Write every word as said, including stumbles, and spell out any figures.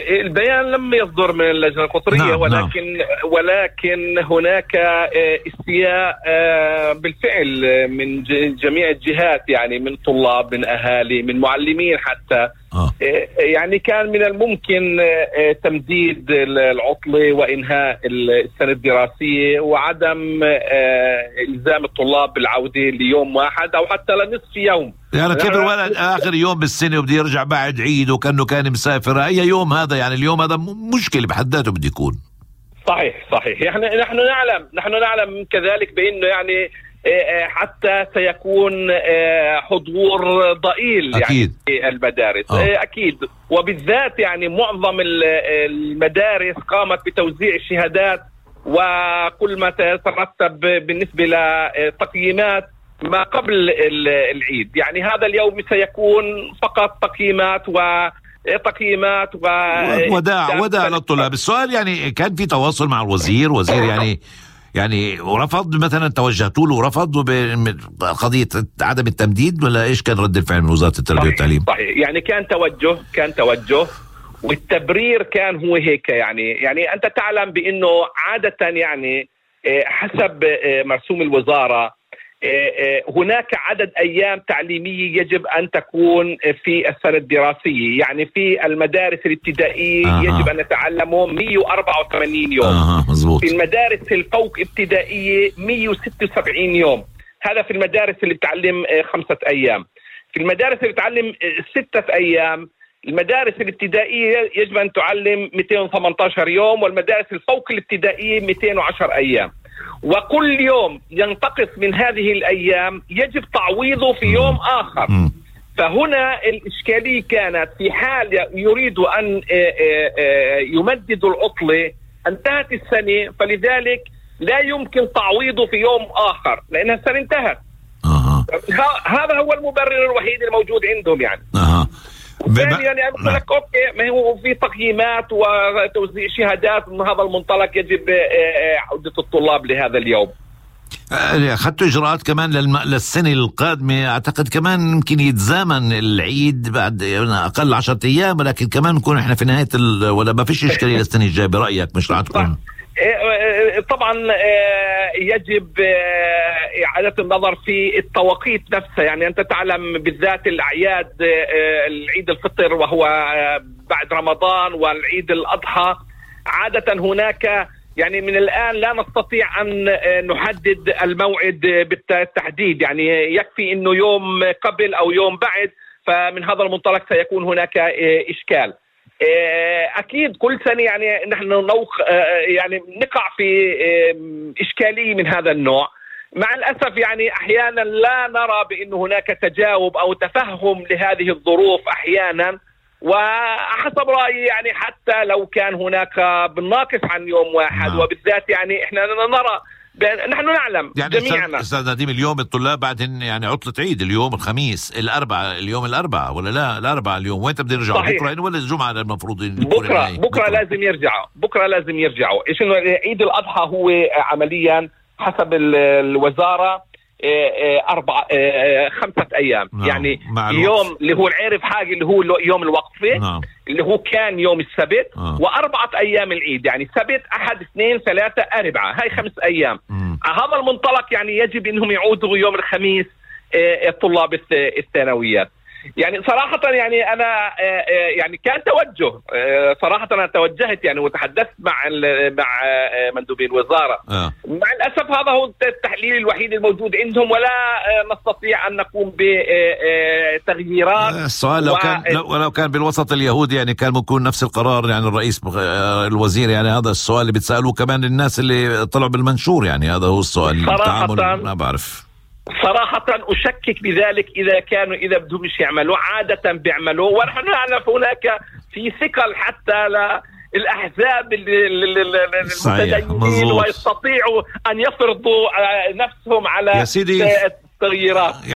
البيان لم يصدر من اللجنة القطرية. نعم ولكن نعم. ولكن هناك استياء بالفعل من جميع الجهات، يعني من طلاب، من أهالي، من معلمين حتى. آه. يعني كان من الممكن تمديد العطلة وإنهاء السنة الدراسية وعدم إلزام الطلاب بالعودة ليوم واحد أو حتى لنصف يوم. يعني كيف الولد آخر يوم بالسنة وبده يرجع بعد عيد وكأنه كان مسافر؟ أي يوم هذا؟ يعني اليوم هذا مشكلة بحد ذاته بده يكون. صحيح صحيح. يعني نحن نعلم نحن نعلم كذلك بأنه يعني حتى سيكون حضور ضئيل يعني في المدارس. أوه. أكيد، وبالذات يعني معظم المدارس قامت بتوزيع الشهادات وكل ما تترتب بالنسبة لتقييمات ما قبل العيد. يعني هذا اليوم سيكون فقط تقييمات وتقييمات و... وداع وداع للطلاب. السؤال يعني كان في تواصل مع الوزير وزير يعني يعني ورفض مثلا؟ توجهتوا له ورفض قضية عدم التمديد، ولا ايش كان رد الفعل من وزارة التربية والتعليم؟ صحيح، يعني كان توجه كان توجه والتبرير كان هو هيك. يعني يعني انت تعلم بانه عادة يعني حسب مرسوم الوزارة هناك عدد أيام تعليمية يجب أن تكون في السنة الدراسية. يعني في المدارس الابتدائية آه. يجب أن نتعلمه مئة وأربعة وثمانين يوم. آه. مزبوط. في المدارس الفوق ابتدائية مئة وستة وسبعين يوم. هذا في المدارس اللي بتعلم خمسة أيام. في المدارس اللي بتعلم ستة أيام، المدارس الابتدائية يجب أن تعلم مئتين وثمانية عشر يوم، والمدارس الفوق الابتدائية مئتين وعشرة أيام. وكل يوم ينتقص من هذه الأيام يجب تعويضه في يوم آخر. فهنا الإشكالية كانت في حال يريدوا أن يمددوا العطلة، انتهت السنة، فلذلك لا يمكن تعويضه في يوم آخر لأنها السنة انتهت. أه. هذا هو المبرر الوحيد الموجود عندهم. يعني أه. بما... يعني أقول لك أوكي، ما هو في تقييمات وتوزيع شهادات، من هذا المنطلق يجب عودة الطلاب لهذا اليوم. أخذت إجراءات كمان للم... للسنة القادمة. أعتقد كمان يمكن يتزامن العيد بعد أقل عشرة أيام، ولكن كمان نكون إحنا في نهاية ال... ولا ما فيش إشكالية للسنة الجاية برأيك؟ مش راح تكون طبعا يجب إعادة النظر في التوقيت نفسها. يعني أنت تعلم بالذات الأعياد، العيد الفطر وهو بعد رمضان والعيد الأضحى، عادة هناك يعني من الآن لا نستطيع أن نحدد الموعد بالتحديد. يعني يكفي أنه يوم قبل أو يوم بعد، فمن هذا المنطلق سيكون هناك إشكال. أكيد كل سنة يعني نحن نوق يعني نقع في إشكالية من هذا النوع. مع الأسف يعني أحيانا لا نرى بأن هناك تجاوب أو تفهم لهذه الظروف أحيانا. وحسب رأيي يعني حتى لو كان هناك بالناقص عن يوم واحد، نعم. وبالذات يعني إحنا نرى، نحن نعلم يعني جميعنا أستاذ نديم اليوم الطلاب بعدين يعني عطلة عيد اليوم الخميس، الأربعاء اليوم الأربعاء ولا لا الأربعاء اليوم، وين تبدأ يرجعوا؟ بكرة ولا الجمعة المفروض؟ بكرة بكرة, بكرة لازم يرجعوا بكرة لازم يرجعوا إيش إنه عيد الأضحى هو عمليا حسب الوزارة أربعة خمسة أيام. نعم. يعني يوم اللي هو العرف حاجة اللي هو يوم الوقفة. نعم. اللي هو كان يوم السبت. آه. وأربعة أيام العيد، يعني سبت أحد اثنين ثلاثة أربعة، هاي خمس أيام. مم. هذا المنطلق يعني يجب أنهم يعودوا يوم الخميس الطلاب الثانويات. يعني صراحة يعني أنا يعني كان توجه صراحة أنا توجهت يعني وتحدثت مع مع مندوبي الوزارة. آه. مع الأسف هذا هو التحليل الوحيد الموجود عندهم، ولا نستطيع أن نقوم بتغييرات. السؤال لو و... كان لو, لو كان بالوسط اليهودي يعني كان ممكن نفس القرار، يعني الرئيس الوزير، يعني هذا السؤال اللي بتسألوه كمان الناس اللي طلعوا بالمنشور، يعني هذا هو السؤال. صراحة ما بعرف صراحة أشكك بذلك. إذا كانوا إذا بدهم مش يعملوا عادة بيعملوا، ونحن نعرف هناك في ثقل حتى للأحزاب المتدينين ويستطيعوا أن يفرضوا نفسهم على التغييرات.